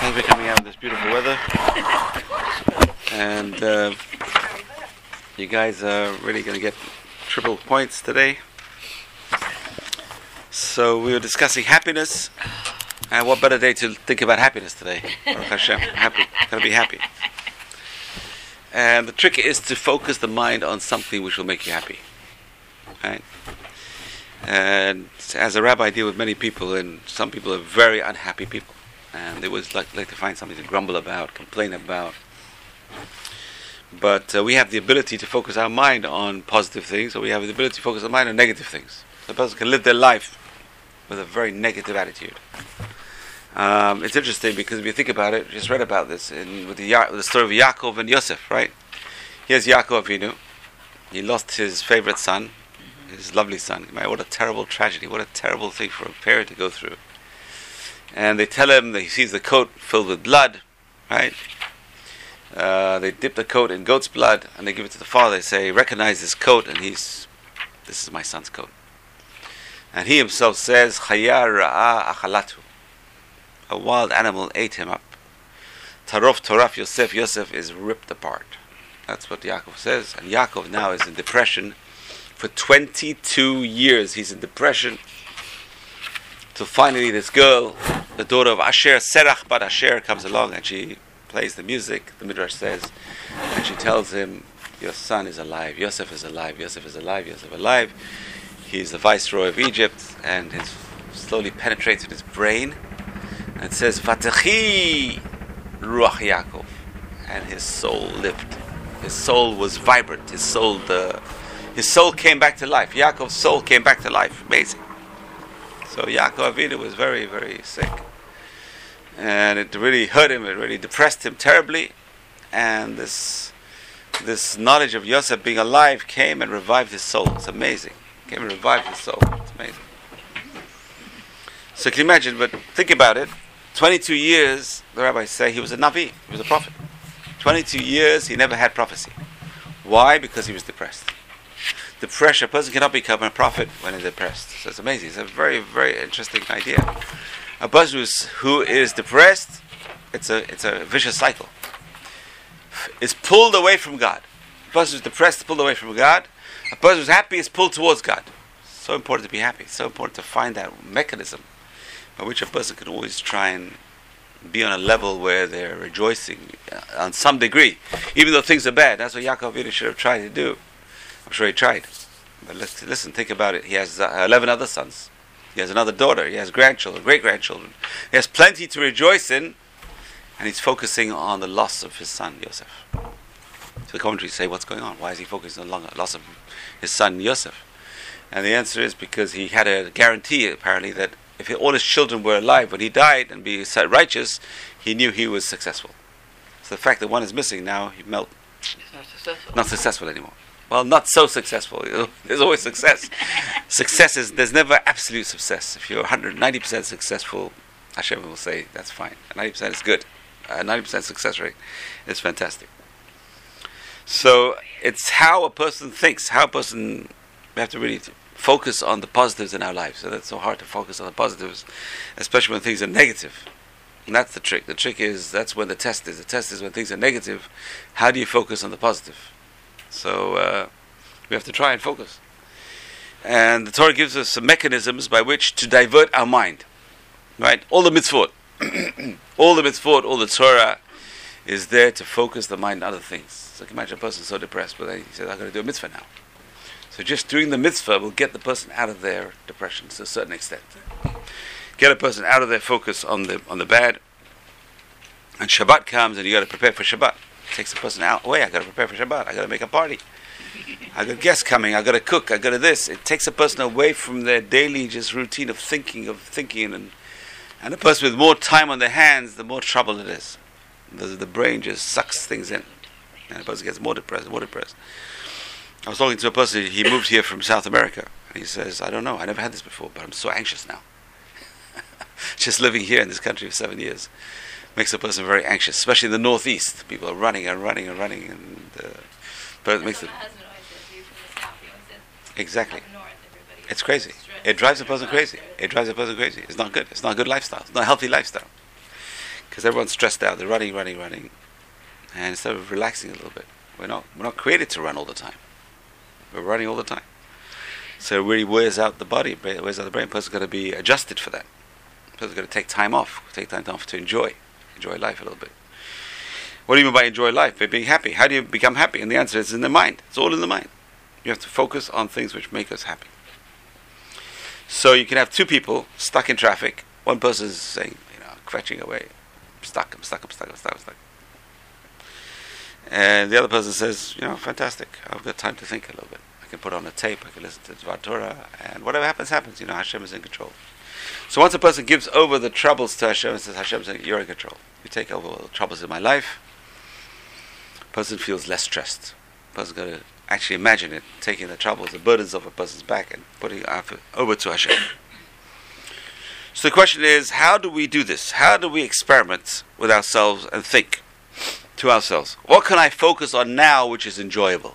As we're coming out of this beautiful weather, and you guys are really going to get triple points today. So we were discussing happiness, and what better day to think about happiness today? Baruch Hashem, happy, going to be happy. And the trick is to focus the mind on something which will make you happy, right? And as a rabbi, I deal with many people, and some people are very unhappy people, and they always like to find something to grumble about, complain about. But we have the ability to focus our mind on positive things, or we have the ability to focus our mind on negative things. So a person can live their life with a very negative attitude. It's interesting because if you think about it, just read about this with the story of Yaakov and Yosef, right? Here's Yaakov Avinu. He lost his favorite son, his lovely son. Man, what a terrible tragedy, what a terrible thing for a parent to go through. And they tell him that he sees the coat filled with blood, right? They dip the coat in goat's blood and they give it to the father. They say, recognize this coat, and this is my son's coat. And he himself says, Chaya ra'a achalatu. A wild animal ate him up. Tarof toraf Yosef. Yosef is ripped apart. That's what Yaakov says. And Yaakov now is in depression. For 22 years he's in depression. Till finally this girl, the daughter of Asher, Serach bat Asher, comes along and she plays the music, the Midrash says, and she tells him, your son is alive, Yosef is alive, Yosef is alive, Yosef is alive. He's the viceroy of Egypt, and it slowly penetrates in his brain, and it says, Vatechi Ruach Yaakov, and his soul lived. His soul was vibrant. His soul came back to life. Yaakov's soul came back to life. Amazing. So Yaakov Avinu was very, very sick. And it really hurt him, it really depressed him terribly. And this knowledge of Yosef being alive came and revived his soul. It's amazing. Came and revived his soul. It's amazing. So can you imagine, but think about it. 22 years, the rabbis say, he was a Navi, he was a prophet. 22 years, he never had prophecy. Why? Because he was depressed. Depression, a person cannot become a prophet when he's depressed. So it's amazing. It's a very, very interesting idea. A person who is depressed, it's a vicious cycle. It's pulled away from God. A person who's depressed is pulled away from God. A person who's happy is pulled towards God. It's so important to be happy. It's so important to find that mechanism by which a person can always try and be on a level where they're rejoicing on some degree, even though things are bad. That's what Yaakov Avinu should have tried to do. I'm sure he tried. But listen, think about it. He has 11 other sons. He has another daughter. He has grandchildren, great-grandchildren. He has plenty to rejoice in, and he's focusing on the loss of his son, Yosef. So the commentaries say, what's going on? Why is he focusing on the loss of his son, Yosef? And the answer is because he had a guarantee, apparently, that if all his children were alive when he died and be righteous, he knew he was successful. So the fact that one is missing now, he's not successful anymore. Well, not so successful. There's always success. There's never absolute success. If you're 190% successful, Hashem will say, that's fine. 90% is good. 90% success rate is fantastic. So it's how a person thinks, we have to really focus on the positives in our lives. So that's so hard to focus on the positives, especially when things are negative. And that's the trick. The trick is, that's when the test is. The test is when things are negative, how do you focus on the positive? So we have to try and focus. And the Torah gives us some mechanisms by which to divert our mind. Right? All the mitzvot, all the Torah is there to focus the mind on other things. So you can imagine a person so depressed, but then he says, I'm going to do a mitzvah now. So just doing the mitzvah will get the person out of their depression to a certain extent. Get a person out of their focus on the bad. And Shabbat comes and you got to prepare for Shabbat. Takes the person away. I got to prepare for Shabbat. I got to make a party. I got guests coming. I got to cook. I got to this. It takes a person away from their daily just routine of thinking, and a person with more time on their hands, the more trouble it is. The brain just sucks things in, and the person gets more depressed. I was talking to a person. He moved here from South America, and he says, "I don't know. I never had this before, but I'm so anxious now. Just living here in this country for 7 years." Makes a person very anxious, especially in the Northeast. People are running, but it makes it exactly. It's crazy. It drives a person crazy. It's not good. It's not a good lifestyle. It's not a healthy lifestyle. Because everyone's stressed out. They're running. And instead of relaxing a little bit, we're not created to run all the time. We're running all the time. So it really wears out the body, wears out the brain. The person's got to be adjusted for that. The person's got to take time off to enjoy life a little bit. What do you mean by enjoy life? By being happy. How do you become happy? And the answer is in the mind. It's all in the mind. You have to focus on things which make us happy. So you can have two people stuck in traffic. One person is saying, kvetching away, I'm stuck. And the other person says, fantastic. I've got time to think a little bit. I can put on a tape. I can listen to Dvar Torah, and whatever happens. Hashem is in control. So once a person gives over the troubles to Hashem and says, Hashem, you're in control. You take over all the troubles in my life. A person feels less stressed. A person's got to actually imagine it, taking the troubles, the burdens off a person's back and putting it over to Hashem. So the question is, how do we do this? How do we experiment with ourselves and think to ourselves, what can I focus on now which is enjoyable?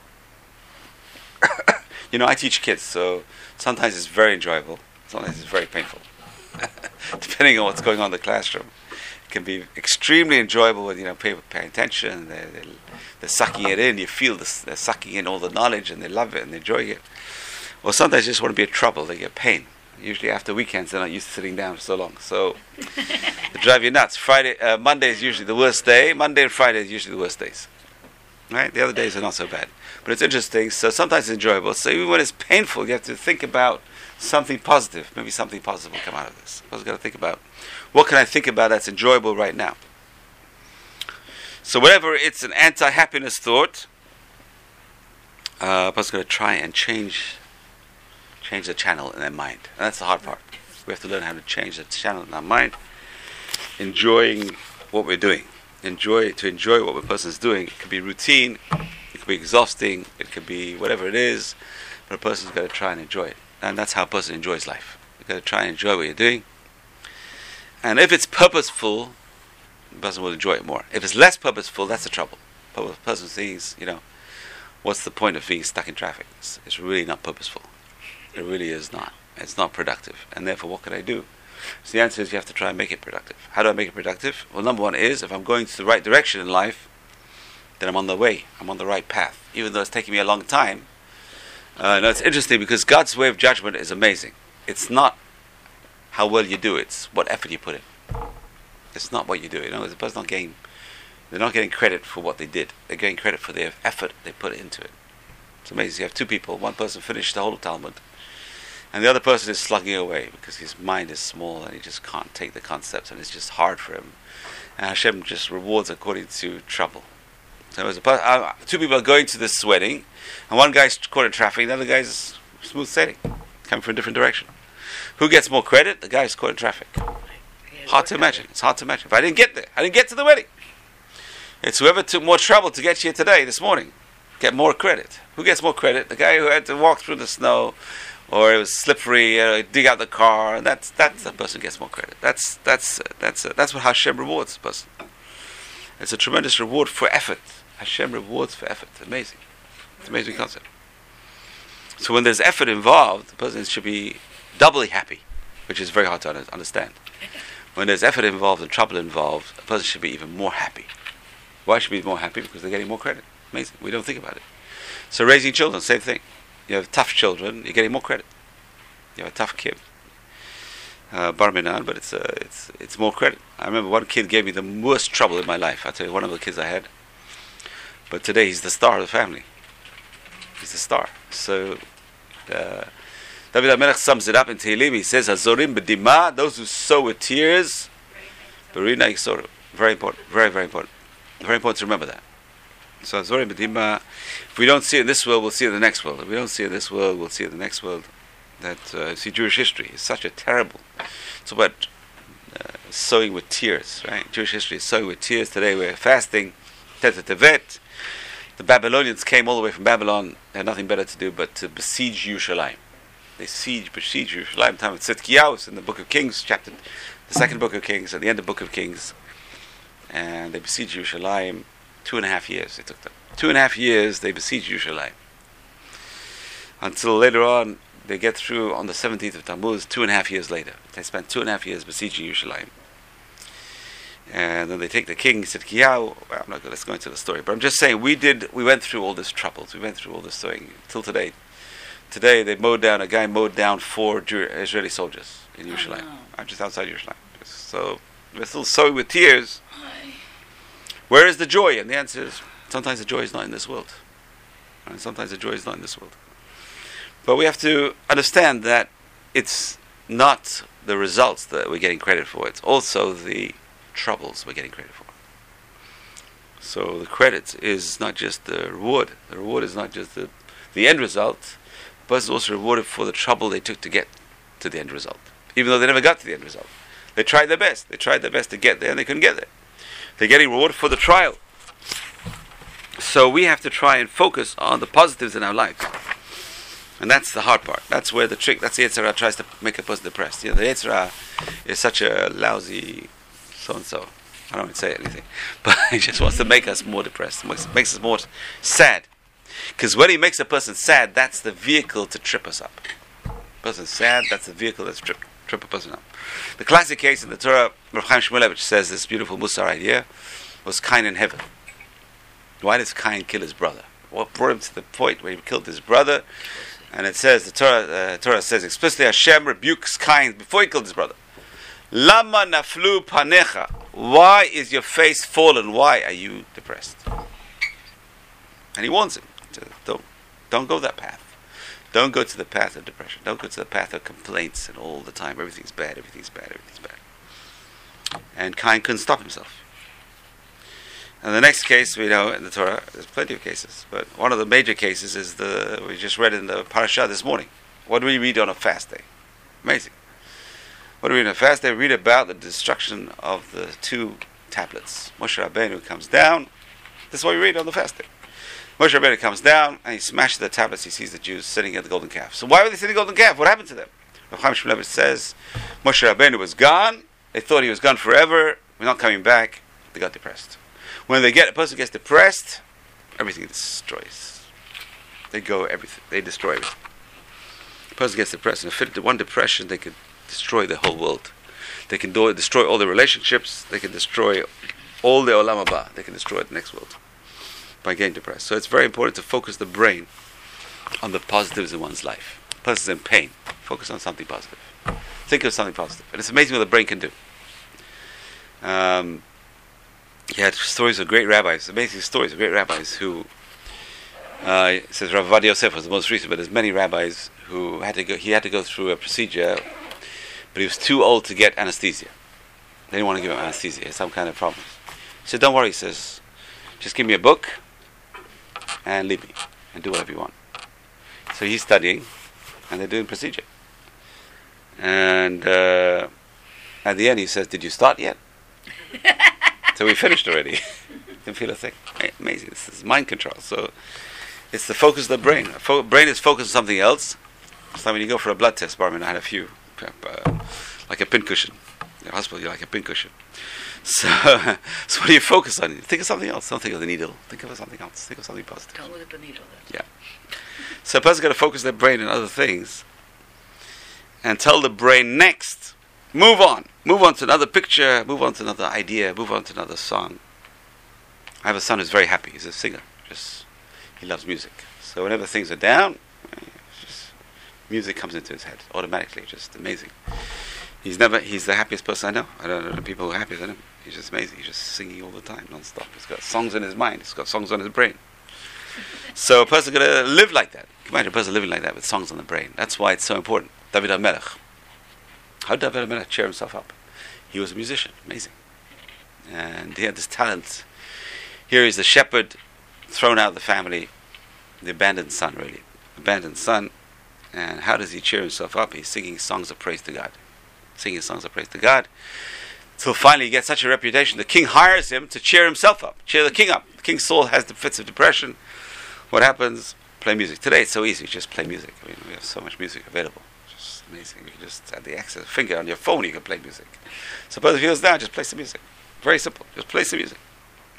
I teach kids, so sometimes it's very enjoyable, sometimes it's very painful. Depending on what's going on in the classroom. It can be extremely enjoyable when people pay attention, they're sucking it in, you feel this, they're sucking in all the knowledge and they love it and they're enjoying it. Or sometimes they just want to be in trouble, they get pain. Usually after weekends they're not used to sitting down for so long, so they drive you nuts. Monday is usually the worst day. Monday and Friday is usually the worst days. Right? The other days are not so bad. But it's interesting, so sometimes it's enjoyable. So even when it's painful, you have to think about something positive. Maybe something positive will come out of this. I was going to think about, what can I think about that's enjoyable right now? So whenever it's an anti-happiness thought, a person's going to try and change the channel in their mind. And that's the hard part. We have to learn how to change the channel in our mind, enjoying what we're doing. To enjoy what a person's doing. It could be routine, it could be exhausting, it could be whatever it is, but a person's got to try and enjoy it. And that's how a person enjoys life. You've got to try and enjoy what you're doing. And if it's purposeful, the person will enjoy it more. If it's less purposeful, that's the trouble. A person thinks, what's the point of being stuck in traffic? It's really not purposeful. It really is not. It's not productive. And therefore, what can I do? So the answer is you have to try and make it productive. How do I make it productive? Well, number one is, if I'm going to the right direction in life, then I'm on the way. I'm on the right path. Even though it's taking me a long time. It's interesting because God's way of judgment is amazing. It's not how well you do it. It's what effort you put in. It's not what you do. The person they're not getting credit for what they did. They're getting credit for their effort they put into it. It's amazing. You have two people. One person finished the whole Talmud, and the other person is slugging away because his mind is small and he just can't take the concepts and it's just hard for him. And Hashem just rewards according to trouble. So two people are going to this wedding, and one guy's caught in traffic, the other guy's smooth sailing, coming from a different direction. Who gets more credit? The guy who's caught in traffic. Hard to imagine. It's hard to imagine. If I didn't get there, I didn't get to the wedding. It's whoever took more trouble to get here today, this morning, get more credit. Who gets more credit? The guy who had to walk through the snow, or it was slippery, dig out the car. And that's the person who gets more credit. That's what Hashem rewards the person. It's a tremendous reward for effort. Hashem rewards for effort. Amazing. It's an amazing concept. So when there's effort involved, the person should be doubly happy, which is very hard to understand. When there's effort involved and trouble involved, a person should be even more happy. Why should be more happy? Because they're getting more credit. Amazing. We don't think about it. So raising children, same thing. You have tough children, you're getting more credit. You have a tough kid, bar minan, but it's more credit. I remember one kid gave me the worst trouble in my life. I tell you, one of the kids I had. But today he's the star of the family. He's the star. So David HaMelech sums it up in Tehillim. He says, "Hazorim b'dima," those who sow with tears. Berina yiksoru. Very important. Very, very important. Very important to remember that. So Hazorim b'dima. If we don't see it in this world, we'll see it in the next world. If we don't see it in this world, we'll see it in the next world. See, Jewish history is such a terrible. It's about sowing with tears, right? Jewish history is sowing with tears. Today we're fasting. Tevet. The Babylonians came all the way from Babylon. They had nothing better to do but to besiege Yerushalayim. They besiege Yerushalayim. Time of Tzidkiyahu, it's in the Book of Kings, the second Book of Kings, at the end of the Book of Kings, and they besieged Yerushalayim. 2.5 years it took them. 2.5 years they besieged Yerushalayim. Until later on, they get through on the 17th of Tammuz, 2.5 years later. They spent 2.5 years besieging Yerushalayim. And then they take the king, Sidkiyahu. Well, I'm not going to go into the story, but I'm just saying we went through all this troubles. We went through all this thing till today. Today a guy mowed down 4 Israeli soldiers in Yerushalayim, just outside Yerushalayim. So we're still sowing with tears. Where is the joy? And the answer is, sometimes the joy is not in this world. And sometimes the joy is not in this world. But we have to understand that it's not the results that we're getting credit for. It's also the troubles we're getting credit for. So the credit is not just the reward. The reward is not just the end result. The person is also rewarded for the trouble they took to get to the end result. Even though they never got to the end result. They tried their best. They tried their best to get there and they couldn't get there. They're getting rewarded for the trial. So we have to try and focus on the positives in our lives. And that's the hard part. That's where the trick, that's the Yetzer Hara tries to make a person depressed. The Yetzer Hara is such a lousy so-and-so. I don't want to say anything. But he just wants to make us more depressed. Makes us more sad. Because when he makes a person sad, that's the vehicle to trip us up. A person's sad, that's the vehicle that's trip a person up. The classic case in the Torah, Rav Chaim Shmulevitch says this beautiful Musar idea, was Cain in heaven. Why does Cain kill his brother? What brought him to the point where he killed his brother? And it says, the Torah says explicitly, Hashem rebukes Cain before he killed his brother. Lama naflu panecha. Why is your face fallen? Why are you depressed? And he warns him, don't go that path. Don't go to the path of depression. Don't go to the path of complaints and all the time. Everything's bad, everything's bad, everything's bad. And Cain couldn't stop himself. And the next case we know in the Torah, there's plenty of cases, but one of the major cases is we just read in the parasha this morning. What do we read on a fast day? Amazing. What do we read on a fast day? We read about the destruction of the 2 tablets. Moshe Rabbeinu comes down. This is what we read on the fast day. Moshe Rabbeinu comes down and he smashes the tablets. He sees the Jews sitting at the golden calf. So why were they sitting at the golden calf? What happened to them? Rav Chaim Shmulevitch says Moshe Rabbeinu was gone. They thought he was gone forever. We're not coming back. They got depressed. When a person gets depressed, everything destroys. They destroy everything. A person gets depressed. In a fit of one depression, they could destroy the whole world. They can destroy all the relationships. They can destroy all the olam haba. They can destroy the next world by getting depressed. So it's very important to focus the brain on the positives in one's life. A person's in pain. Focus on something positive. Think of something positive. And it's amazing what the brain can do. He had stories of great rabbis, amazing stories of great rabbis who, it says Rav Ovadia Yosef was the most recent, but there's many rabbis who he had to go through a procedure, but he was too old to get anesthesia. They didn't want to give him anesthesia, he had some kind of problem. He said, don't worry, he says, just give me a book and leave me and do whatever you want. So he's studying and they're doing procedure. And at the end he says, did you start yet? So we finished already. Didn't feel a thing. Amazing. This is mind control. So it's the focus of the brain. Brain is focused on something else. So when you go for a blood test, Barman, I had a few, like a pincushion. In the hospital, you're like a pincushion. So what do you focus on? Think of something else. Don't think of the needle. Think of something else. Think of something positive. Don't look at the needle then. Yeah. So a person's got to focus their brain on other things and tell the brain next. Move on to another picture, move on to another idea, move on to another song. I have a son who's very happy. He's a singer. He loves music. So whenever things are down, music comes into his head automatically. Just amazing. He's the happiest person I know. I don't know people who are happier than him. He's just amazing. He's just singing all the time, non-stop. He's got songs in his mind. He's got songs on his brain. So a person's going to live like that. Imagine a person living like that with songs on the brain. That's why it's so important. David HaMelech. How did David HaMelech cheer himself up? He was a musician, amazing. And he had this talent. Here he's the shepherd, thrown out of the family, the abandoned son, really. Abandoned son. And how does he cheer himself up? He's singing songs of praise to God. Singing songs of praise to God. Till finally he gets such a reputation, the king hires him to cheer himself up, cheer the king up. The king's soul has the fits of depression. What happens? Play music. Today it's so easy, just play music. I mean, we have so much music available. Amazing. You can just at the access finger on your phone you can play music. Suppose if he was down, just play some music. Very simple. Just play some music.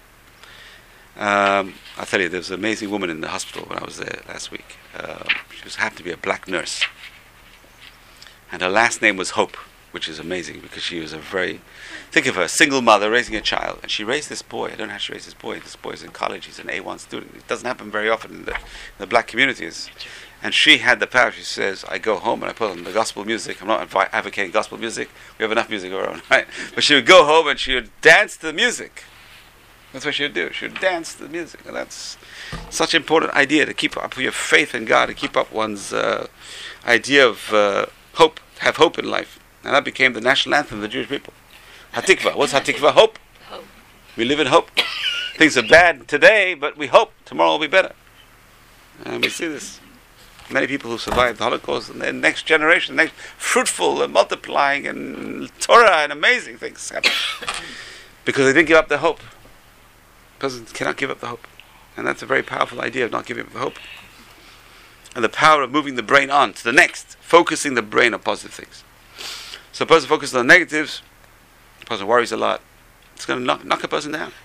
I'll tell you, there was an amazing woman in the hospital when I was there last week. She happened to be a black nurse. And her last name was Hope. which is amazing because she was think of her, a single mother raising a child, and she raised this boy. I don't know how she raised this boy. This boy's in college. He's an A1 student. It doesn't happen very often in the black communities. And she had the power. She says, I go home and I put on the gospel music. I'm not advocating gospel music. We have enough music of our own, right? But she would go home and she would dance to the music. That's what she would do. She would dance to the music. And that's such an important idea, to keep up your faith in God, to keep up one's idea of hope, have hope in life. And that became the national anthem of the Jewish people. Hatikva. What's Hatikva? Hope. Hope. We live in hope. Things are bad today, but we hope tomorrow will be better. And we see this. Many people who survived the Holocaust, and the next generation, next fruitful and multiplying and Torah and amazing things happen. Because they didn't give up their hope. A person cannot give up the hope. And that's a very powerful idea of not giving up the hope. And the power of moving the brain on to the next, focusing the brain on positive things. So a person focuses on the negatives, a person worries a lot, it's going to knock a person down.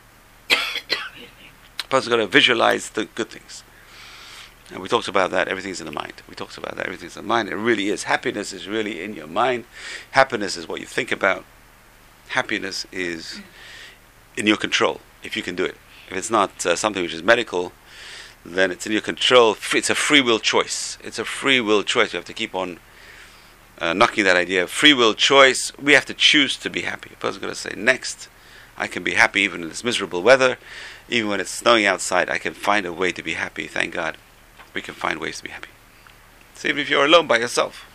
A person's going to visualize the good things. And we talked about that, everything's in the mind. We talked about that, everything's in the mind. It really is. Happiness is really in your mind. Happiness is what you think about. Happiness is in your control, if you can do it. If it's not something which is medical, then it's in your control. It's a free will choice. It's a free will choice. You have to keep on knocking that idea. Free will choice. We have to choose to be happy. A person's going to say, next, I can be happy even in this miserable weather. Even when it's snowing outside, I can find a way to be happy. Thank God. We can find ways to be happy. So even if you're alone by yourself,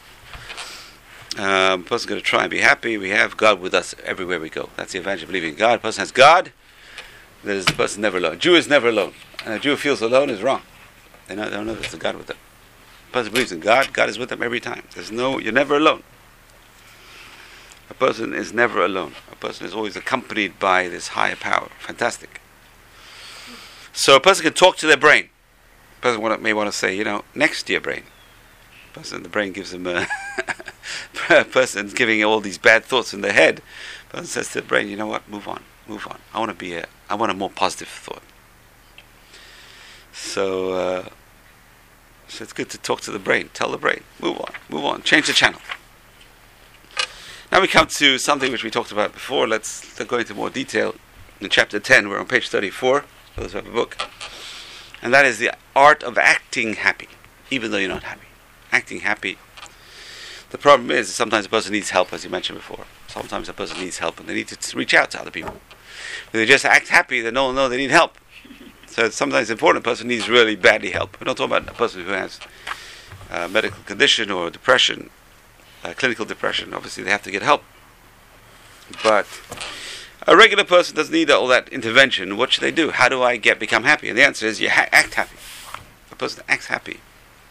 a person's going to try and be happy. We have God with us everywhere we go. That's the advantage of believing in God. A person has God, the person never alone. A Jew is never alone. And a Jew who feels alone is wrong. They don't know there's a God with them. A person believes in God, God is with them every time. You're never alone. A person is never alone. A person is always accompanied by this higher power. Fantastic. So a person can talk to their brain. A person may want to say, next to your brain. The brain gives them a person's giving all these bad thoughts in their head. The person says to the brain, you know what, move on. I want a more positive thought. So it's good to talk to the brain. Tell the brain, move on, change the channel. Now we come to something which we talked about before. Let's go into more detail. In chapter 10, we're on page 34, for those who have a book. And that is the art of acting happy, even though you're not happy. Acting happy. The problem is sometimes a person needs help, as you mentioned before. Sometimes a person needs help and they need to reach out to other people. If they just act happy, they don't know they need help. So sometimes it's important. A person needs really badly help. We're not talking about a person who has a medical condition or depression, clinical depression. Obviously they have to get help. But a regular person doesn't need all that intervention. What should they do? How do I become happy? And the answer is you act happy. A person acts happy.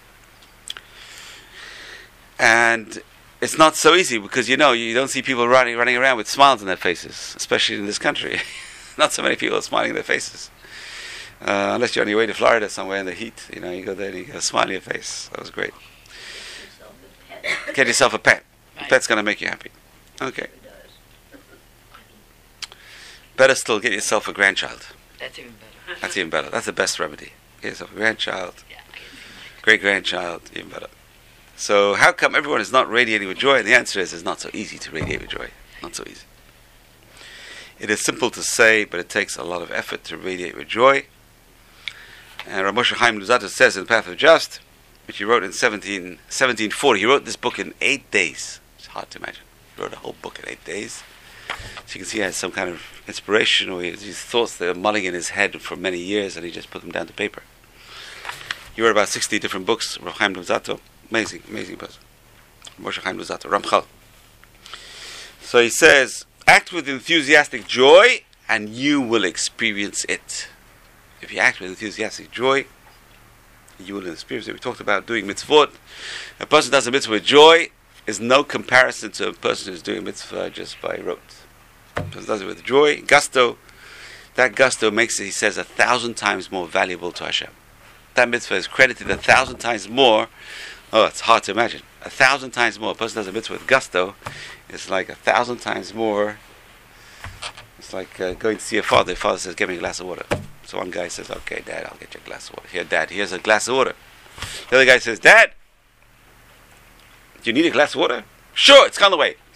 And it's not so easy because you don't see people running around with smiles on their faces, especially in this country. Not so many people are smiling on their faces. Unless you're on your way to Florida somewhere in the heat. You go there and you get a smile on your face. That was great. Get yourself a pet. A pet's going to make you happy. Okay. Better still, get yourself a grandchild. That's even better. That's even better. That's the best remedy. Get yourself a grandchild. Great-grandchild, even better. So how come everyone is not radiating with joy? And the answer is, it's not so easy to radiate with joy. Not so easy. It is simple to say, but it takes a lot of effort to radiate with joy. And Rav Moshe Chaim Luzzatto says in The Path of Just, which he wrote in 1740, he wrote this book in 8 days. It's hard to imagine. He wrote a whole book in 8 days. So you can see he has some kind of inspiration, or these thoughts that are mulling in his head for many years, and he just put them down to paper. He wrote about 60 different books, Rav Chaim Luzzatto. Amazing person. Moshe Chaim Luzzatto, Ramchal. So he says, act with enthusiastic joy and you will experience it. If you act with enthusiastic joy, you will experience it. We talked about doing mitzvot. A person does a mitzvah with joy is no comparison to a person who's doing a mitzvah just by rote. A person does it with joy, gusto. That gusto makes it, he says, 1,000 times more valuable to Hashem. That mitzvah is credited 1,000 times more. Oh, it's hard to imagine. 1,000 times more. A person does a mitzvah with gusto. It's like 1,000 times more. It's like going to see a father. The father says, "Give me a glass of water." So one guy says, "Okay, Dad, I'll get you a glass of water." Here, Dad, here's a glass of water. The other guy says, "Dad, do you need a glass of water?" "Sure, it's on the way."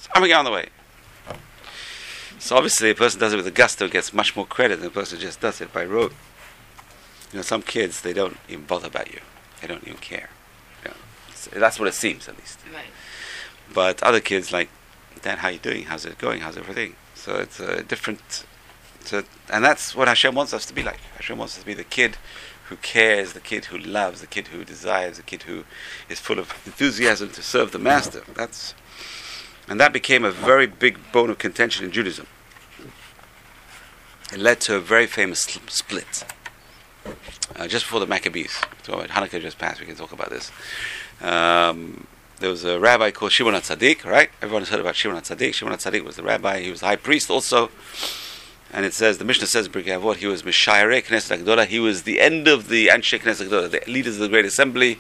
It's Armageddon on the way. So obviously a person does it with a gusto gets much more credit than a person who just does it by rote. Some kids, they don't even bother about you. They don't even care. That's what it seems, at least. Right. But other kids, like, Dan, how you doing? How's it going? How's everything? So it's a different... and that's what Hashem wants us to be like. Hashem wants us to be the kid who cares, the kid who loves, the kid who desires, the kid who is full of enthusiasm to serve the master. And that became a very big bone of contention in Judaism. It led to a very famous split. Just before the Maccabees. So Hanukkah just passed, we can talk about this. There was a rabbi called Shimon HaTzadik, right? Everyone has heard about Shimon HaTzadik. Shimon HaTzadik was the rabbi, he was the high priest also. And it says, the Mishnah says in Pirkei Avot, he was Mishayarei Knesset HaGedolah, he was the end of the Anshe Knesset HaGedolah, the leaders of the Great Assembly.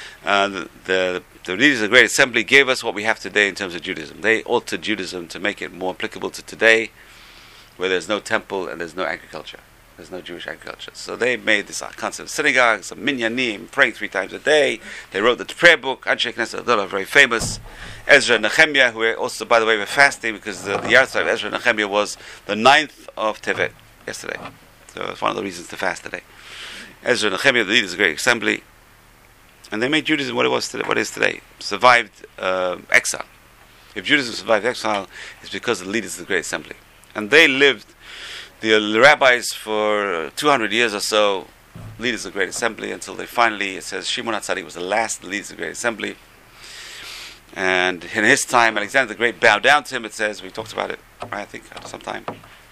The leaders of the Great Assembly gave us what we have today in terms of Judaism. They altered Judaism to make it more applicable to today, where there's no temple and there's no agriculture. There's no Jewish agriculture. So they made this concept of synagogues, of minyanim, praying 3 times a day. They wrote the prayer book, Anshe Knesset HaGedolah, very famous. Ezra and Nehemiah, who also, by the way, were fasting because the yahrzeit of Ezra and Nehemiah was the 9th of Tevet, yesterday. So it's one of the reasons to fast today. Ezra and Nehemiah, the leaders of the Great Assembly, and they made Judaism what it is today. Survived exile. If Judaism survived exile, it's because of the leaders of the Great Assembly. And they lived, the rabbis, for 200 years or so, leaders of the Great Assembly, until they finally, it says, Shimon HaTzadik was the last leaders of the Great Assembly. And in his time, Alexander the Great bowed down to him, it says, we talked about it, right, I think, sometime.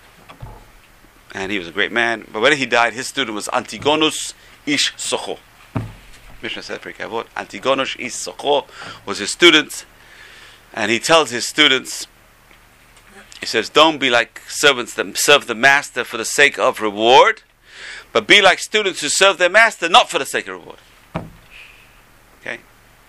And he was a great man. But when he died, his student was Antigonus Ish Socho. Mishnah said, Pirkei Avot, Antigonus Ish Socho was his student. And he tells his students, he says, don't be like servants that serve the master for the sake of reward, but be like students who serve their master not for the sake of reward. Okay?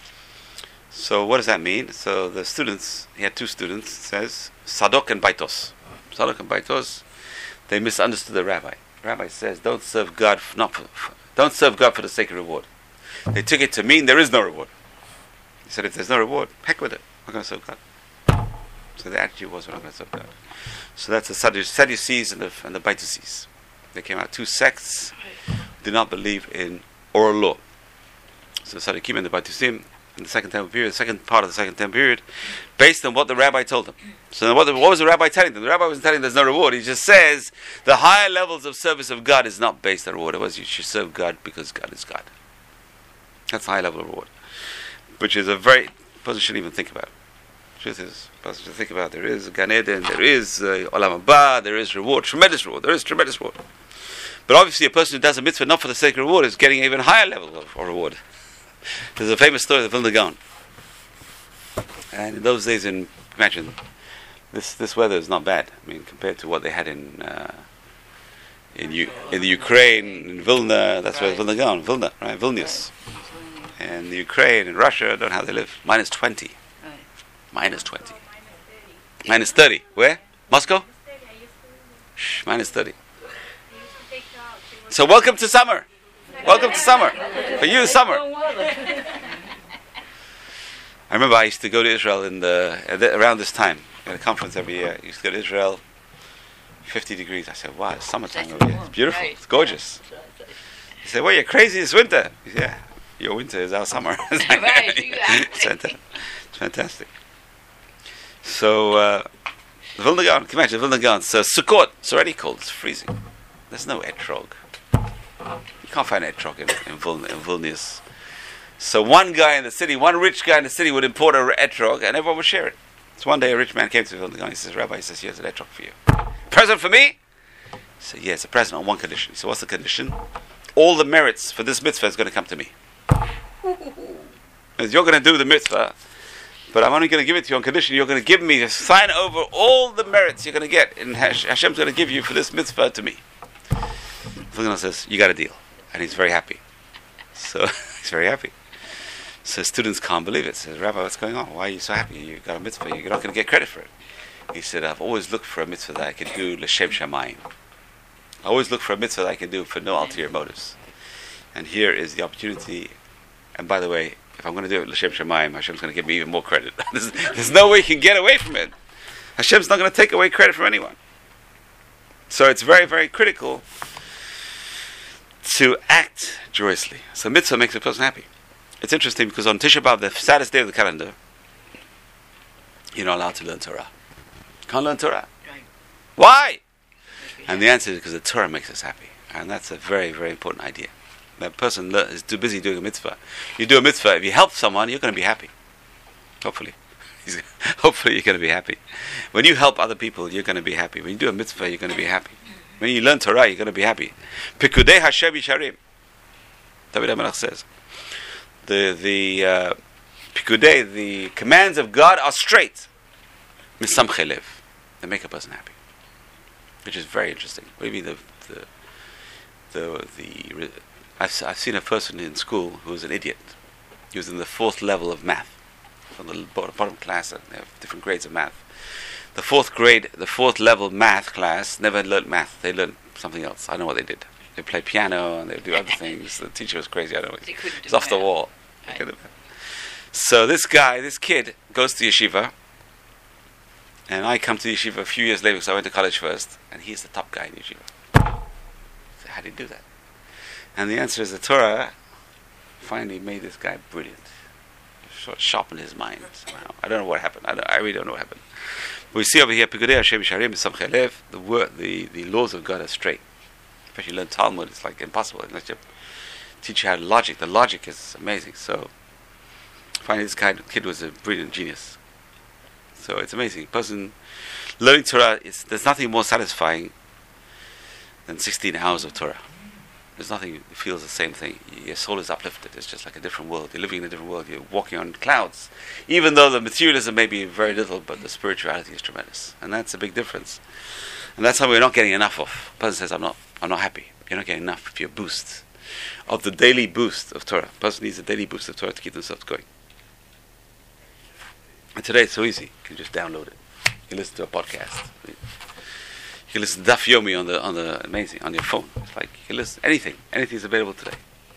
So what does that mean? So the students, he had 2 students, it says, Sadok and Baitos. Sadok and Baitos, they misunderstood the rabbi. The rabbi says, don't serve God for the sake of reward. They took it to mean there is no reward. He said, if there's no reward, heck with it. I'm not going to serve God. So the attitude was, we're not going to serve God. So that's the Sadducees and the Baitusees. They came out 2 sects who did not believe in oral law. So the Sadducees and the Baitusim in the second part of the second temple period, based on what the rabbi told them. So what was the rabbi telling them? The rabbi wasn't telling them there's no reward. He just says the higher levels of service of God is not based on reward. It was you should serve God because God is God. That's high level of reward, which is a very person shouldn't even think about. Truth is, person should think about there is Gan Eden, there is Olam Haba, there is reward, tremendous reward. There is tremendous reward. But obviously, a person who does a mitzvah not for the sake of reward is getting an even higher level of reward. There's a famous story of the Vilna Gaon, and in those days, imagine this weather is not bad. I mean, compared to what they had in the Ukraine, in Vilna, that's where Vilna Gaon, Vilna, right, Vilnius, and the Ukraine and Russia, I don't know how they live. -20. -20. -30. Where? Moscow? Shh, -30. So welcome to summer. Welcome to summer. For you, summer. I remember I used to go to Israel around this time. At a conference every year. I used to go to Israel. 50 degrees. I said, wow, it's summertime over here. It's beautiful. It's gorgeous. He said, well, you're crazy. It's winter. He said, yeah, your winter is our summer. It's fantastic. So, the Vilna Gaon, can you imagine the Vilna Gaon? So, Sukkot, it's already cold. It's freezing. There's no etrog. You can't find etrog in Vilnius. So one guy in the city, one rich guy in the city would import a etrog and everyone would share it. So one day a rich man came to Vilna Gaon. He says, Rabbi, he says, here's an etrog for you. Present for me? He said, yeah, it's a present on one condition. So what's the condition? All the merits for this mitzvah is going to come to me. You're going to do the mitzvah, but I'm only going to give it to you on condition you're going to give me, sign over all the merits you're going to get, and Hashem's going to give you for this mitzvah to me. Vilna Gaon says, you got a deal. And he's very happy. So, he's very happy. So students can't believe it. Says, Rabbi, what's going on? Why are you so happy? You got a mitzvah. You're not going to get credit for it. He said, I've always looked for a mitzvah that I could do l'shem shamayim. I always look for a mitzvah that I can do for no ulterior motives. And here is the opportunity. And by the way, if I'm going to do it l'shem shamayim, Hashem's going to give me even more credit. there's no way you can get away from it. Hashem's not going to take away credit from anyone. So it's very, very critical to act joyously. So mitzvah makes a person happy. It's interesting because on Tisha B'Av, the saddest day of the calendar, you're not allowed to learn Torah. Can't learn Torah. Right. Why? And the answer is because the Torah makes us happy. And that's a very, very important idea. That person is too busy doing a mitzvah. You do a mitzvah, if you help someone, you're going to be happy. Hopefully. Hopefully you're going to be happy. When you help other people, you're going to be happy. When you do a mitzvah, you're going to be happy. When you learn Torah, you're going to be happy. Pikudei Hashem Yisharim. David HaMelech says. The Pikudei, the commands of God are straight. Misamchei lev. They make a person happy. Which is very interesting. Maybe I've seen a person in school who was an idiot. He was in the 4th level of math. From the bottom class, and they have different grades of math. The 4th level math class never learned math. They learned something else. I don't know what they did. They played piano and they would do other things. The teacher was crazy. I don't know. It's off the wall. Right. So this kid goes to yeshiva, and I come to yeshiva a few years later because I went to college first, and he's the top guy in yeshiva. So how did he do that? And the answer is the Torah finally made this guy brilliant. Sort of sharpened his mind somehow. I don't know what happened. I really don't know what happened. But we see over here, Pikudei Hashem Yisharim Misamchei lev. The laws of God are straight. Especially learn Talmud, it's like impossible unless you teach you how to logic. The logic is amazing. So finally, this kid was a brilliant genius. So it's amazing. Person learning Torah, there's nothing more satisfying than 16 hours of Torah. There's nothing that feels the same thing. Your soul is uplifted. It's just like a different world. You're living in a different world. You're walking on clouds. Even though the materialism may be very little, but the spirituality is tremendous. And that's a big difference. And that's something we're not getting enough of. The person says, I'm not happy. You're not getting enough of your boost, of the daily boost of Torah. The person needs a daily boost of Torah to keep themselves going. And today it's so easy. You can just download it. You can listen to a podcast. You can listen to Daf Yomi on your phone. It's like you can listen anything is available today.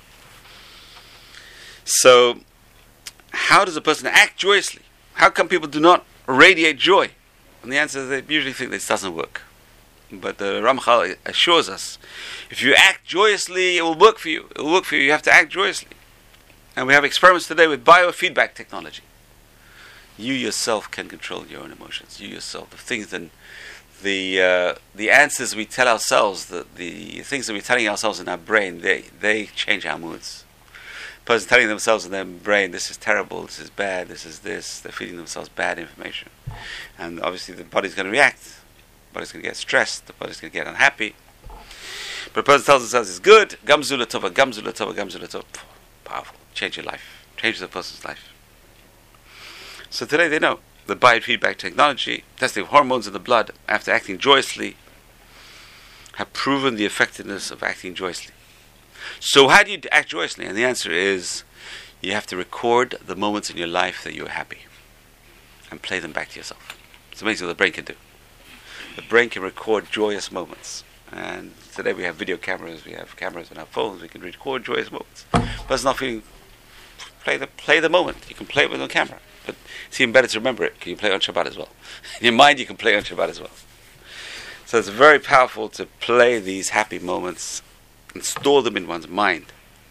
So, how does a person act joyously? How come people do not radiate joy? And the answer is they usually think this doesn't work. But the Ramchal assures us, if you act joyously, it will work for you. It will work for you. You have to act joyously. And we have experiments today with biofeedback technology. You yourself can control your own emotions. You yourself, the things that the answers we tell ourselves, the things that we're telling ourselves in our brain, they change our moods. The person telling themselves in their brain, this is terrible, this is bad, this is this, they're feeding themselves bad information. And obviously the body's going to react. The body's going to get stressed, the body's going to get unhappy. But the person tells themselves it's good, gamzu l'tova, gamzu l'tova, gamzu l'tova. Powerful. Change your life. Change the person's life. So today they know. The biofeedback technology, testing hormones in the blood after acting joyously, have proven the effectiveness of acting joyously. So how do you act joyously? And the answer is, you have to record the moments in your life that you're happy and play them back to yourself. It's amazing what the brain can do. The brain can record joyous moments. And today we have video cameras, we have cameras on our phones, we can record joyous moments. But it's not feeling, play the moment. You can play it with a camera. But it's even better to remember it. Can you play it on Shabbat as well? In your mind, you can play it on Shabbat as well. So it's very powerful to play these happy moments and store them in one's mind.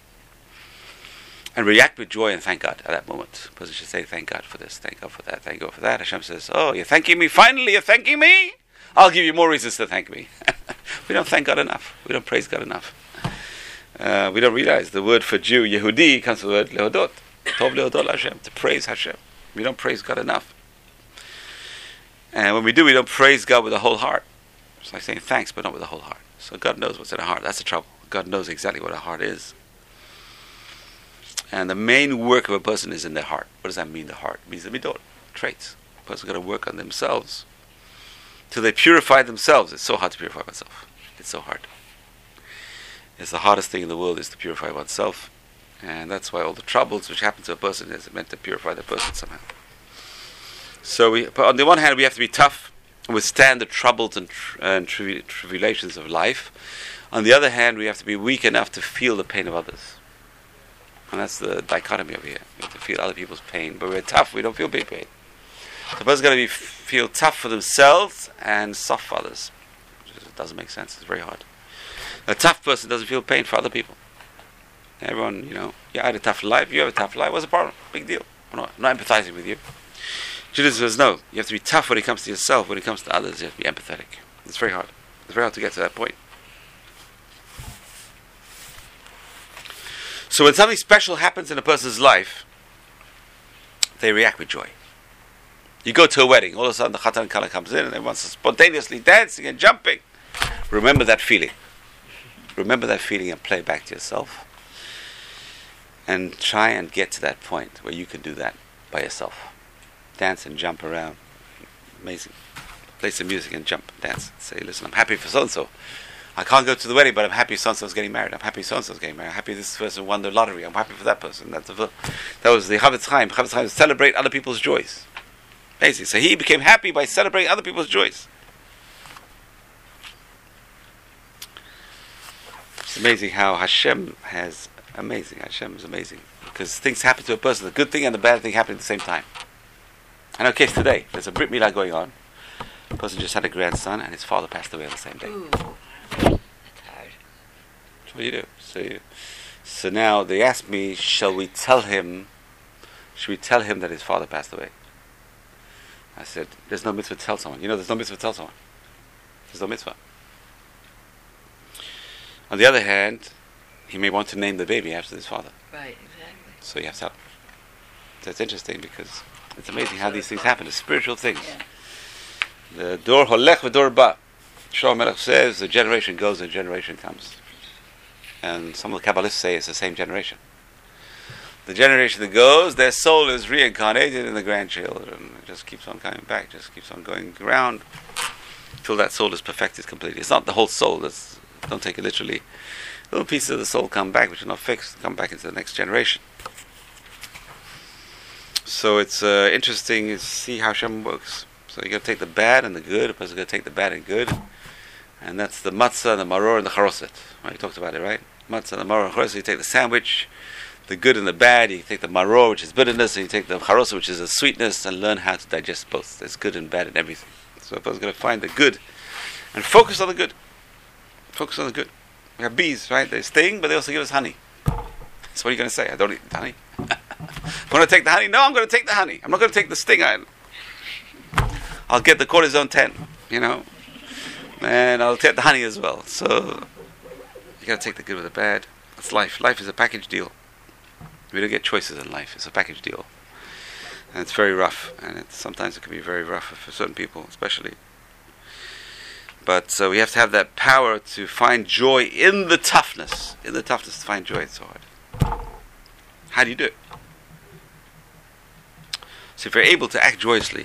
And react with joy and thank God at that moment. The person should say, thank God for this, thank God for that, thank God for that. Hashem says, oh, you're thanking me? Finally, you're thanking me? I'll give you more reasons to thank me. We don't thank God enough. We don't praise God enough. We don't realize the word for Jew, Yehudi, comes from the word lehodot. Tov lehodot Hashem, to praise Hashem. We don't praise God enough. And when we do, we don't praise God with the whole heart. It's like saying thanks, but not with the whole heart. So God knows what's in our heart. That's the trouble. God knows exactly what our heart is. And the main work of a person is in their heart. What does that mean, the heart? It means the midot, traits. A person's got to work on themselves till they purify themselves. It's so hard to purify oneself. It's so hard. It's the hardest thing in the world is to purify oneself. And that's why all the troubles which happen to a person is meant to purify the person somehow. So on the one hand, we have to be tough and withstand the troubles and tribulations of life. On the other hand, we have to be weak enough to feel the pain of others. And that's the dichotomy over here. We have to feel other people's pain, but we're tough. We don't feel big pain. So the person's got to feel tough for themselves and soft for others. It doesn't make sense. It's very hard. A tough person doesn't feel pain for other people. Everyone, I had a tough life. You have a tough life. What's the problem? Big deal. I'm not empathizing with you. Judaism says no. You have to be tough when it comes to yourself. When it comes to others, you have to be empathetic. It's very hard. It's very hard to get to that point. So when something special happens in a person's life, they react with joy. You go to a wedding, all of a sudden the Khatan Kala comes in and everyone's spontaneously dancing and jumping. Remember that feeling. Remember that feeling and play it back to yourself. And try and get to that point where you can do that by yourself. Dance and jump around. Amazing. Play some music and jump, dance. Say, listen, I'm happy for so-and-so. I can't go to the wedding, but I'm happy so-and-so's getting married. I'm happy so-and-so's getting married. I'm happy this person won the lottery. I'm happy for that person. That was the Chavetz Chaim. Chavetz Chaim, celebrate other people's joys. Basically. So he became happy by celebrating other people's joys. It's amazing how Hashem is amazing. Because things happen to a person. The good thing and the bad thing happen at the same time. I know a case today. There's a Brit Milah going on. The person just had a grandson and his father passed away on the same day. Ooh, that's hard. What do you do? So now they asked me, should we tell him that his father passed away? I said, there's no mitzvah to tell someone. There's no mitzvah to tell someone. There's no mitzvah. On the other hand, he may want to name the baby after his father. Right, exactly. So you have to tell him. That's interesting because it's amazing how these things happen. The spiritual things. Yeah. The dor holech v'dor ba. Shlomo Melech says the generation goes and generation comes. And some of the Kabbalists say it's the same generation. The generation that goes, their soul is reincarnated in the grandchildren. It just keeps on coming back, just keeps on going around until that soul is perfected completely. It's not the whole soul. Don't take it literally. Little pieces of the soul come back, which are not fixed, come back into the next generation. So it's interesting to see how Hashem works. So you got to take the bad and the good. A person's got to take the bad and good, and that's the matzah, the maror, and the charoset. Right? We talked about it, right? Matzah, the maror, and charoset. You take the sandwich, the good and the bad. You take the maror, which is bitterness, and you take the charoset, which is a sweetness, and learn how to digest both. There's good and bad in everything. So a person's got to find the good and focus on the good. Focus on the good. We have bees, right? They sting, but they also give us honey. So what are you going to say? I don't eat the honey. I'm going to take the honey? No, I'm going to take the honey. I'm not going to take the sting. I'll get the cortisone 10, and I'll take the honey as well. So you got to take the good with the bad. That's life. Life is a package deal. We don't get choices in life. It's a package deal, and it's very rough. And sometimes it can be very rough for certain people, especially. But so we have to have that power to find joy in the toughness. In the toughness to find joy. It's so hard. How do you do it? So if you're able to act joyously,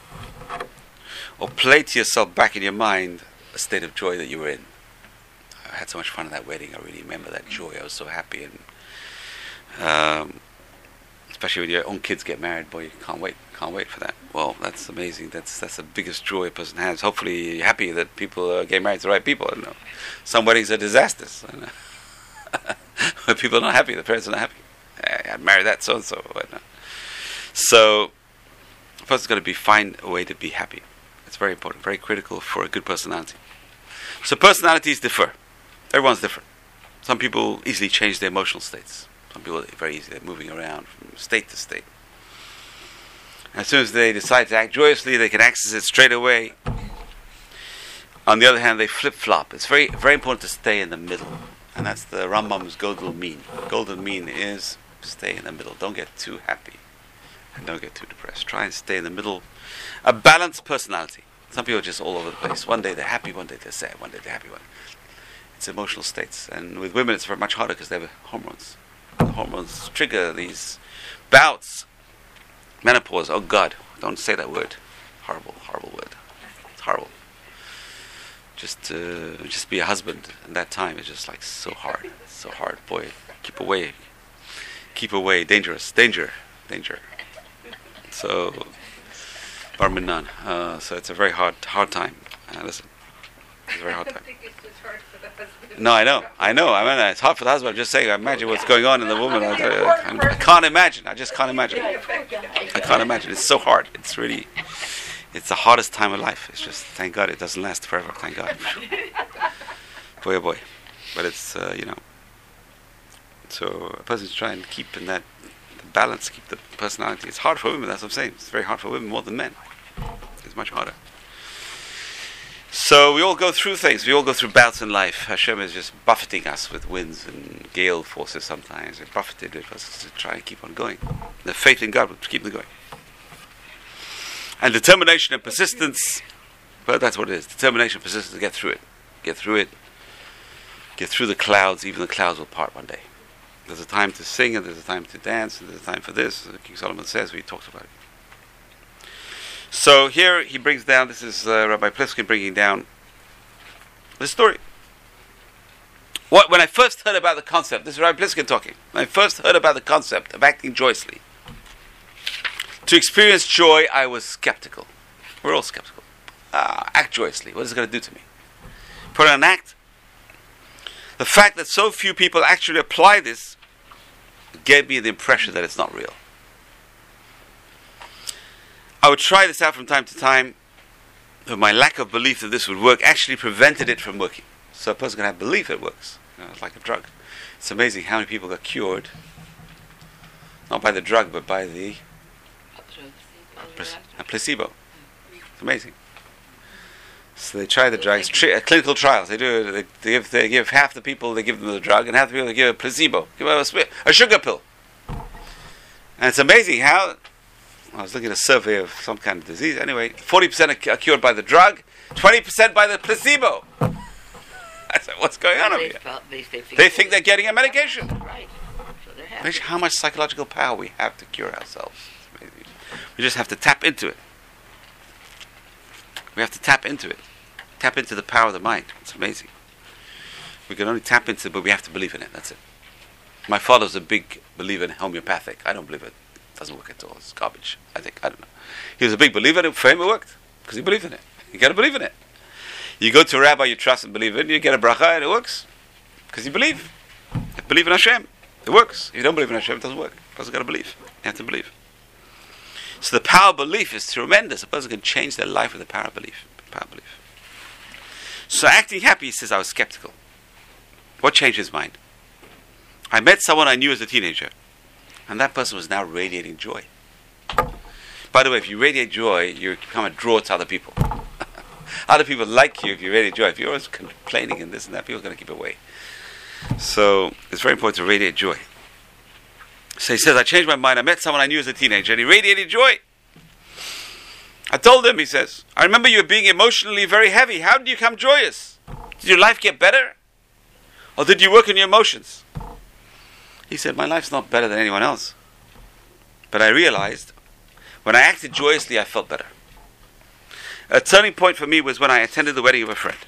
or play to yourself back in your mind a state of joy that you were in. I had so much fun at that wedding. I really remember that joy. I was so happy, and especially when your own kids get married, boy, you can't wait for that. Well, that's amazing. That's the biggest joy a person has. Hopefully, you're happy that people get married to the right people. I know some weddings are disasters. When people are not happy, the parents are not happy. I married that so and so. So, a person's got to find a way to be happy. It's very important, very critical for a good personality. So personalities differ. Everyone's different. Some people easily change their emotional states. Some people are very easy. They're moving around from state to state. As soon as they decide to act joyously, they can access it straight away. On the other hand, they flip-flop. It's very, very important to stay in the middle. And that's the Rambam's golden mean. Golden mean is stay in the middle. Don't get too happy. And don't get too depressed. Try and stay in the middle. A balanced personality. Some people are just all over the place. One day they're happy, one day they're sad, one day they're happy. It's emotional states. And with women it's very much harder because they have hormones. The hormones trigger these bouts. Menopause, oh God, don't say that word. Horrible, horrible word. It's horrible. Just be a husband in that time is just like so hard. So hard. Boy, keep away. Keep away. Dangerous. Danger. So Bar Minan. So it's a very hard time. Listen, It's a very hard I time. don't think it's just hard for the husband. No, I know. I mean, it's hard for the husband. I'm just saying, I imagine what's going on in the woman. I can't imagine. I just can't imagine. I can't imagine. It's so hard. It's really, it's the hardest time of life. It's just, thank God it doesn't last forever. Thank God. Boy, oh boy. But it's, so a person's trying to keep in that balance, keep the personality. It's hard for women, that's what I'm saying. It's very hard for women more than men. It's much harder. So we all go through things. We all go through bouts in life. Hashem is just buffeting us with winds and gale forces sometimes. They're buffeted with us to try and keep on going. The faith in God will keep them going. And determination and persistence, well, that's what it is. Determination and persistence to get through it. Get through it. Get through the clouds. Even the clouds will part one day. There's a time to sing and there's a time to dance and there's a time for this. King Solomon says, we talked about it. So here he brings down, this is Rabbi Pliskin bringing down the story. When I first heard about the concept, this is Rabbi Pliskin talking. When I first heard about the concept of acting joyously, to experience joy, I was skeptical. We're all skeptical. Act joyously. What is it going to do to me? Put on an act. The fact that so few people actually apply this gave me the impression that it's not real. I would try this out from time to time, but my lack of belief that this would work actually prevented it from working. So a person can have belief it works. It's like a drug. It's amazing how many people got cured, not by the drug, but by the placebo. It's amazing. So they try the drugs, clinical trials. They do. They give half the people, they give them the drug, and half the people they give a placebo, give them a sugar pill. And it's amazing how. I was looking at a survey of some kind of disease. Anyway, 40% are cured by the drug, 20% by the placebo. I said, what's going on over here? They think they're getting a medication. Right. So they're happy. Imagine how much psychological power we have to cure ourselves. It's amazing. We just have to tap into it. We have to tap into it. Tap into the power of the mind. It's amazing. We can only tap into it, but we have to believe in it. That's it. My father's a big believer in homeopathic. I don't believe it. It doesn't work at all. It's garbage, I think. I don't know. He was a big believer in it. For him, it worked. Because he believed in it. You got to believe in it. You go to a rabbi you trust and believe in, you get a bracha and it works. Because you believe. You believe in Hashem. It works. If you don't believe in Hashem, it doesn't work. A person got to believe. You have to believe. So the power of belief is tremendous. A person can change their life with the power of belief. Power of belief. So acting happy, he says, I was skeptical. What changed his mind? I met someone I knew as a teenager, and that person was now radiating joy. By the way, if you radiate joy, you become a draw to other people. Other people like you if you radiate joy. If you're always complaining and this and that, people are going to keep away. So it's very important to radiate joy. So he says, I changed my mind. I met someone I knew as a teenager, and he radiated joy. I told him, he says, I remember you being emotionally very heavy. How did you become joyous? Did your life get better? Or did you work on your emotions? He said, my life's not better than anyone else. But I realized, when I acted joyously, I felt better. A turning point for me was when I attended the wedding of a friend.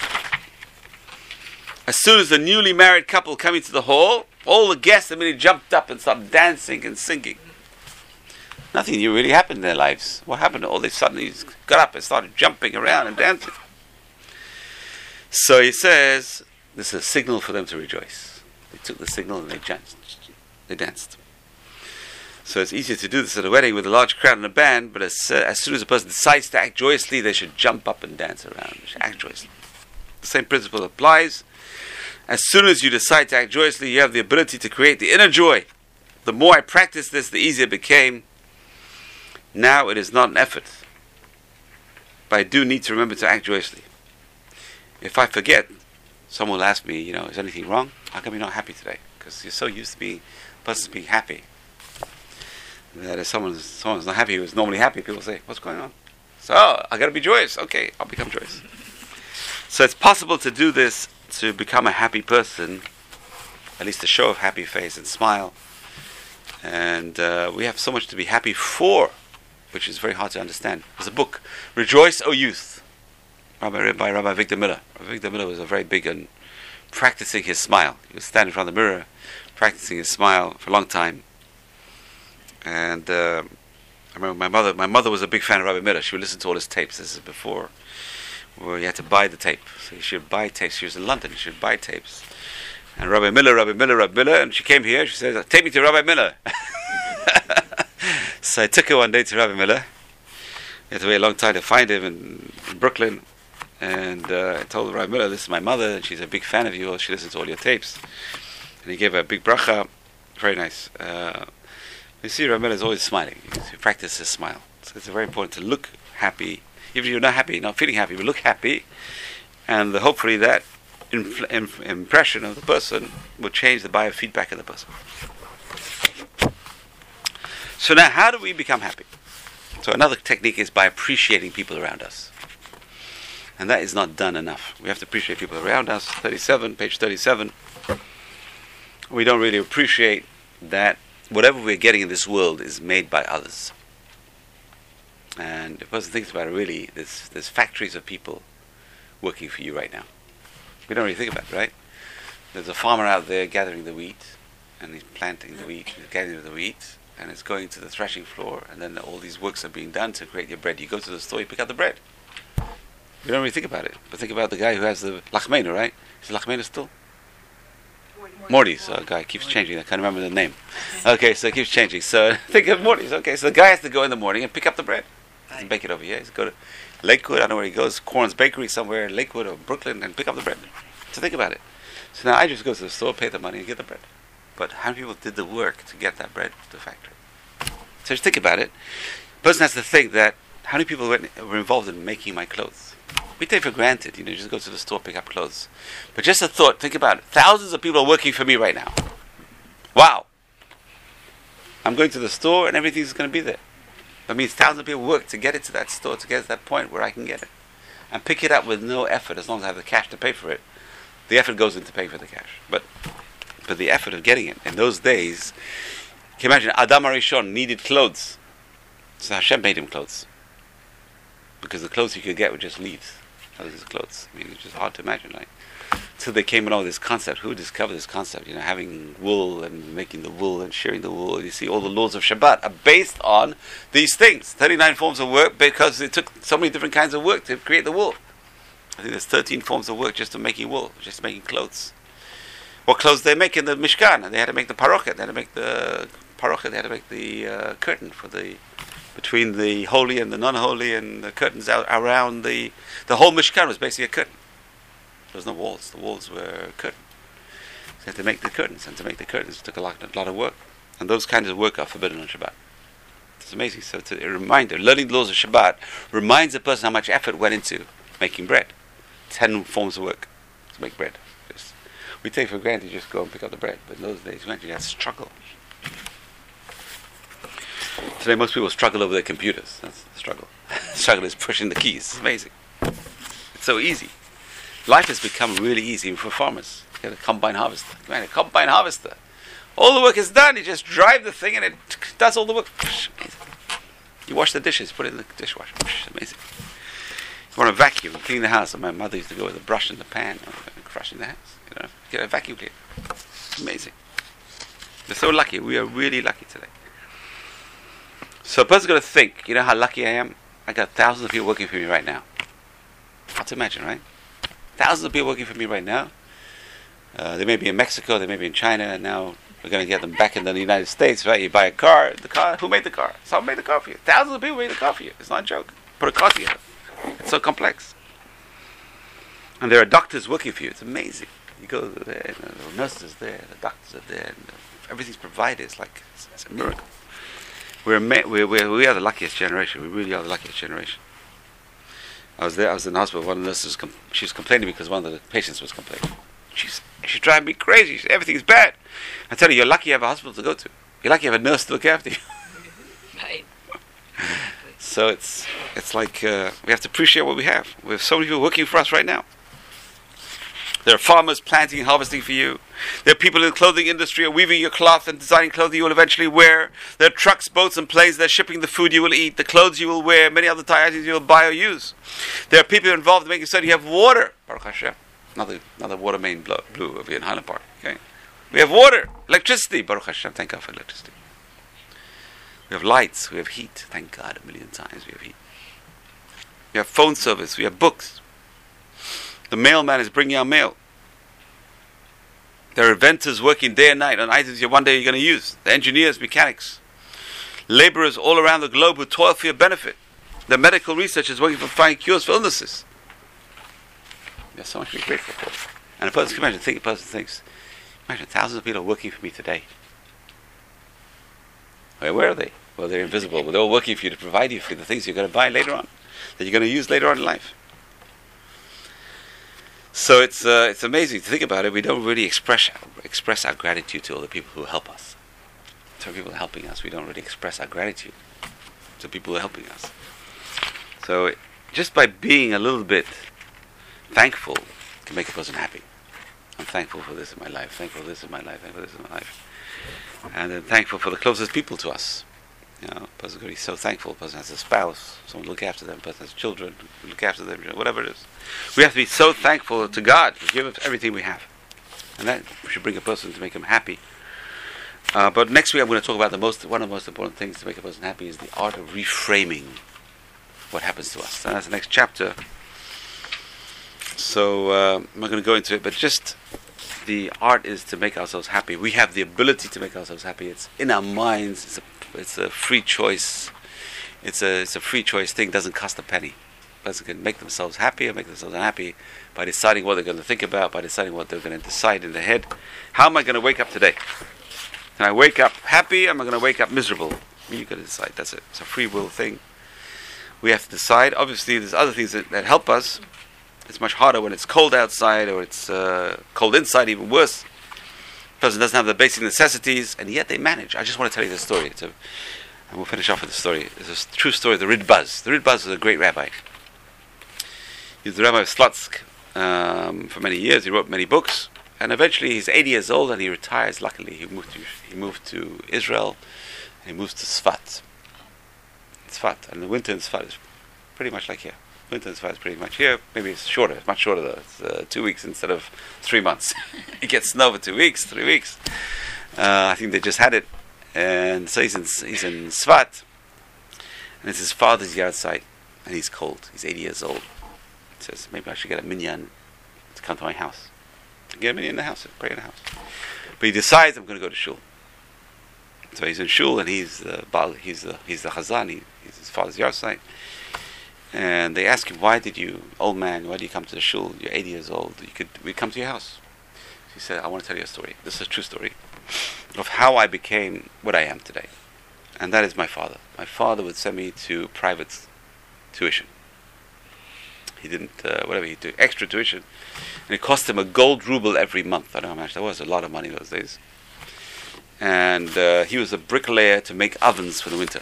As soon as the newly married couple came into the hall, all the guests immediately jumped up and started dancing and singing. Nothing new really happened in their lives. What happened? All they suddenly got up and started jumping around and dancing. So he says, this is a signal for them to rejoice. They took the signal and they danced. So it's easier to do this at a wedding with a large crowd and a band, but as soon as a person decides to act joyously, they should jump up and dance around. They should act joyously. The same principle applies. As soon as you decide to act joyously, you have the ability to create the inner joy. The more I practiced this, the easier it became. Now it is not an effort, but I do need to remember to act joyously. If I forget, someone will ask me, is anything wrong? How come you're not happy today? Because you're so used to being happy. That if someone's not happy who's normally happy, people say, what's going on? So, I got to be joyous. Okay, I'll become joyous. So it's possible to do this, to become a happy person, at least to show a happy face and smile. And we have so much to be happy for, which is very hard to understand. There's a book, Rejoice, O Youth, by Rabbi Victor Miller. Rabbi Victor Miller was a very big on practicing his smile. He was standing in front of the mirror, practicing his smile for a long time. And I remember my mother was a big fan of Rabbi Miller. She would listen to all his tapes. This is before where you had to buy the tape. So you should buy tapes. She was in London. You should buy tapes. And Rabbi Miller, and she came here. She said, "Take me to Rabbi Miller." So I took her one day to Rabbi Miller. You had to wait a long time to find him in Brooklyn. And I told Rabbi Miller, "This is my mother, and she's a big fan of yours. She listens to all your tapes." And he gave her a big bracha. Very nice. You see, Rabbi Miller is always smiling. He practices his smile. So it's very important to look happy. Even if you're not happy, not feeling happy, but look happy. And hopefully that impression of the person will change the biofeedback of the person. So now, how do we become happy? So another technique is by appreciating people around us. And that is not done enough. We have to appreciate people around us. Page 37. We don't really appreciate that whatever we're getting in this world is made by others. And if a person thinks about it, really, there's factories of people working for you right now. We don't really think about it, right? There's a farmer out there gathering the wheat, and he's planting the wheat, he's gathering the wheat, and it's going to the threshing floor, and then all these works are being done to create your bread. You go to the store, you pick up the bread. We don't really think about it. But think about the guy who has the lachmeinu, right? Is the lachmeinu still? Morty's. So a guy keeps changing. I can't remember the name. Okay, so it keeps changing. So think of Morty's. Okay, so the guy has to go in the morning and pick up the bread. He doesn't bake it over here. He's go to Lakewood. I don't know where he goes. Corn's Bakery somewhere in Lakewood or Brooklyn and pick up the bread. So think about it. So now I just go to the store, pay the money, and get the bread. But how many people did the work to get that bread to the factory? So just think about it. The person has to think that how many people were involved in making my clothes? We take for granted, you just go to the store, pick up clothes. But just a thought, think about it. Thousands of people are working for me right now. Wow. I'm going to the store and everything's going to be there. That means thousands of people work to get it to that store, to get it to that point where I can get it. And pick it up with no effort, as long as I have the cash to pay for it. The effort goes into paying for the cash. But the effort of getting it, in those days, can you imagine, Adam HaRishon needed clothes. So Hashem made him clothes. Because the clothes he could get were just leaves. That was his clothes. I mean, it's just hard to imagine, like. Until they came along with this concept. Who discovered this concept? Having wool and making the wool and shearing the wool. You see, all the laws of Shabbat are based on these things. 39 forms of work, because it took so many different kinds of work to create the wool. I think there's 13 forms of work just to making wool, just making clothes. What clothes they make in the Mishkan? They had to make the parochet. They had to make the parochet. They had to make the curtain for the between the holy and the non-holy, and the curtains out around the whole Mishkan was basically a curtain. There was no walls. The walls were curtain. So they had to make the curtains, and to make the curtains took a lot of work. And those kinds of work are forbidden on Shabbat. It's amazing. So it's a reminder. Learning the laws of Shabbat reminds a person how much effort went into making bread. 10 forms of work to make bread. We take for granted you just go and pick up the bread. But in those days, you had to struggle. Today, most people struggle over their computers. That's the struggle. The struggle is pushing the keys. It's amazing. It's so easy. Life has become really easy for farmers. You get a combine harvester. Man, a combine harvester. All the work is done. You just drive the thing and it does all the work. Amazing. You wash the dishes, put it in the dishwasher. Amazing. You want to vacuum, clean the house. And my mother used to go with a brush in the pan, crushing the house. Get a vacuum cleaner. Amazing. We're so lucky. We are really lucky today. So a person's got to think, you know how lucky I am? I got thousands of people working for me right now. Hard to imagine, right? Thousands of people working for me right now. They may be in Mexico, they may be in China, and now we're going to get them back in the United States, right? You buy a car, who made the car? Someone made the car for you. Thousands of people made the car for you. It's not a joke. Put a car together. It's so complex. And there are doctors working for you. It's amazing. You go there, the nurses are there, the doctors are there, and everything's provided. It's like, it's a miracle. We are the luckiest generation. We really are the luckiest generation. I was in the hospital. One of the nurses, she was complaining because one of the patients was complaining. She's driving me crazy. Everything's bad. I tell you, you're lucky you have a hospital to go to. You're lucky you have a nurse to look after you. Right. So it's like we have to appreciate what we have. We have so many people working for us right now. There are farmers planting and harvesting for you. There are people in the clothing industry who are weaving your cloth and designing clothing you will eventually wear. There are trucks, boats, and planes that are shipping the food you will eat, the clothes you will wear, many other items you will buy or use. There are people involved in making certain you have water. Baruch Hashem. Another water main blew over here in Highland Park. Okay, we have water, electricity. Baruch Hashem. Thank God for electricity. We have lights. We have heat. Thank God a million times we have heat. We have phone service. We have books. The mailman is bringing out mail. There are inventors working day and night on items one day you're going to use. The engineers, mechanics, laborers all around the globe who toil for your benefit. The medical researchers working for finding cures for illnesses. There's so much to be grateful for. And a person thinks, imagine thousands of people are working for me today. Where are they? Well, they're invisible. But they're all working for you to provide you for the things you're going to buy later on, that you're going to use later on in life. So it's amazing to think about it. We don't really express our gratitude to all the people who help us. To people who are helping us, we don't really express our gratitude to people who are helping us. So just by being a little bit thankful can make a person happy. I'm thankful for this in my life, thankful for this in my life, thankful for this in my life. And then thankful for the closest people to us. You know, a person's going to be so thankful. A person has a spouse, someone look after them. A person has children, look after them, whatever it is. We have to be so thankful to God to give us everything we have. And that should bring a person to make him happy. But next week I'm going to talk about one of the most important things to make a person happy is the art of reframing what happens to us. And that's the next chapter. So I'm not going to go into it, but just the art is to make ourselves happy. We have the ability to make ourselves happy. It's in our minds. It's a free choice. It's a free choice thing. Doesn't cost a penny. A person can make themselves happy or make themselves unhappy by deciding what they're going to think about, by deciding what they're going to decide in their head. How am I going to wake up today? Can I wake up happy or am I going to wake up miserable? You've got to decide. That's it. It's a free will thing. We have to decide. Obviously, there's other things that help us. It's much harder when it's cold outside or it's cold inside, even worse. The person doesn't have the basic necessities, and yet they manage. I just want to tell you this story. And we'll finish off with the story. It's a true story of the Ridbaz. The Ridbaz was a great rabbi. He was the rabbi of Slutsk for many years. He wrote many books. And eventually he's 80 years old and he retires, luckily. He moved to Israel and he moves to Sfat. Tzfat. And the winter in Sfat is pretty much like here. Winter in Sfat is pretty much here. Maybe it's shorter, much shorter though. It's 2 weeks instead of 3 months. It gets snow for 2 weeks, 3 weeks. I think they just had it. And so he's in Sfat. And it's his father's yard site. And he's cold. He's 80 years old. He says, maybe I should get a minyan to come to my house. Get a minyan in the house, pray in the house. But he decides, I'm going to go to shul. So he's in shul and he's the Chazan. He's his father's yard site. And they ask him, old man, why do you come to the shul? You're 80 years old. We come to your house. He said, I want to tell you a story. This is a true story of how I became what I am today. And that is my father. My father would send me to private tuition. He didn't, he did extra tuition. And it cost him a gold ruble every month. I don't know how much that was. A lot of money those days. And he was a bricklayer to make ovens for the winter.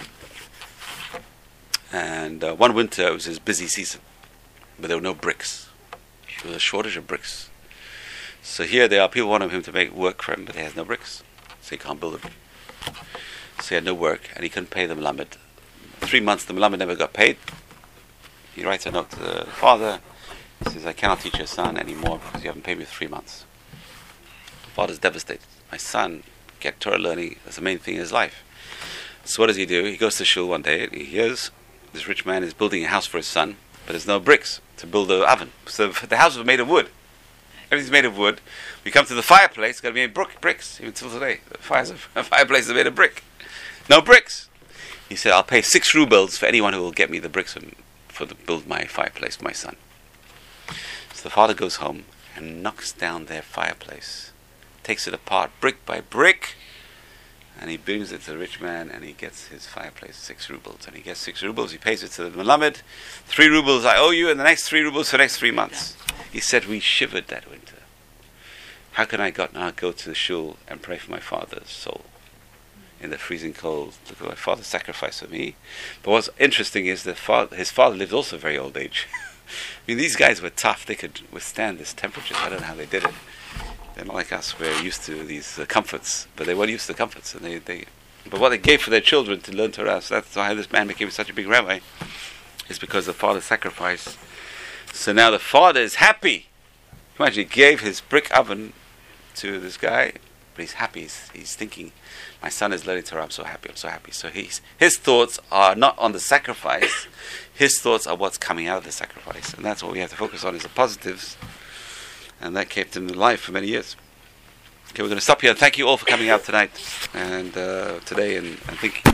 And one winter it was his busy season, but there were no bricks. There was a shortage of bricks. So here they are, people wanted him to make work for him, but he has no bricks, so he can't build them. So he had no work, and he couldn't pay the Melamed. 3 months the Melamed never got paid. He writes a note to the father. He says, I cannot teach your son anymore because you haven't paid me for 3 months. The father's devastated. My son, get Torah learning, that's the main thing in his life. So what does he do? He goes to shul one day, and he hears this rich man is building a house for his son, but there's no bricks to build the oven. So the house was made of wood. Everything's made of wood. We come to the fireplace, it's got to be made bricks, even till today. The fireplace is made of brick. No bricks. He said, I'll pay 6 rubles for anyone who will get me the bricks to build my fireplace for my son. So the father goes home and knocks down their fireplace, takes it apart brick by brick, and he brings it to the rich man, and he gets his fireplace 6 rubles. And he gets 6 rubles, he pays it to the Melamed. 3 rubles I owe you, and the next 3 rubles for the next 3 months. He said, we shivered that winter. How can I not go to the shul and pray for my father's soul in the freezing cold? Look at my father sacrificed for me. But what's interesting is that his father lived also a very old age. I mean, these guys were tough. They could withstand this temperature. I don't know how they did it. They're not like us. We're used to these comforts, but they weren't used to the comforts. And but what they gave for their children to learn Torah, so that's why this man became such a big rabbi, is because the father sacrificed. So now the father is happy. Imagine, he gave his brick oven to this guy, but he's happy. He's thinking, my son is learning Torah. I'm so happy. I'm so happy. So his thoughts are not on the sacrifice. His thoughts are what's coming out of the sacrifice, and that's what we have to focus on, is the positives, and that kept him alive for many years. Okay, we're going to stop here. Thank you all for coming out tonight and today, and I think